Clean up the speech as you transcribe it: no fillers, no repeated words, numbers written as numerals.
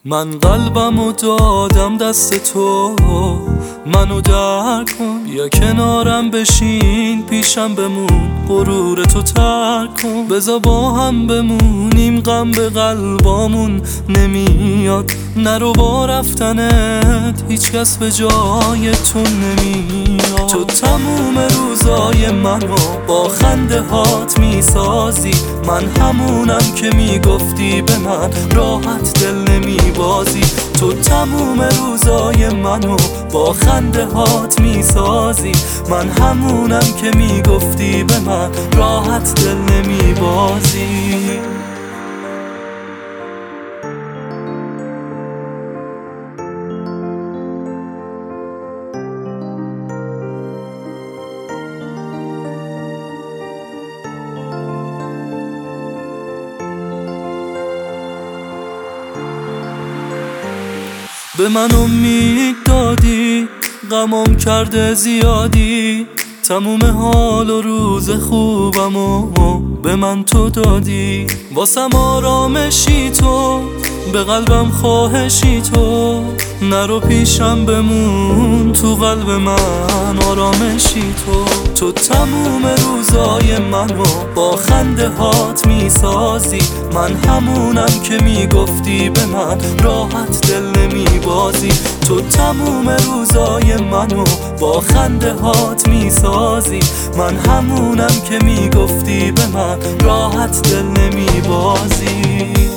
من قلبمو دادم دست تو، منو درک کن، بیا کنارم بشین، پیشم بمون، غرور تو ترک کن، بذار با هم بمونیم، غم به قلبامون نمیاد، نرو با رفتنت هیچ کس به جای تو نمیاد. تو تموم روزای منو با خنده هات میسازی، من همونم که میگفتی به من راحت دل نمیبازی. تو تموم روزای منو با خنده هات میسازی، من همونم که میگفتی به من راحت دل نمیبازی. به من امید دادی، غمم کرده زیادی، تموم حال و روز خوبمو به من تو دادی. واسم آرامشی تو، به قلبم خواهشی تو، نرو پیشم بمون، تو قلب من آرامشی تو. تو تموم روزای منو با خنده هات میسازی، من همونم که میگفتی به من راحت دل نمیبازی. تو تموم روزای منو با خنده هات میسازی، من همونم که میگفتی به من راحت دل نمیبازی.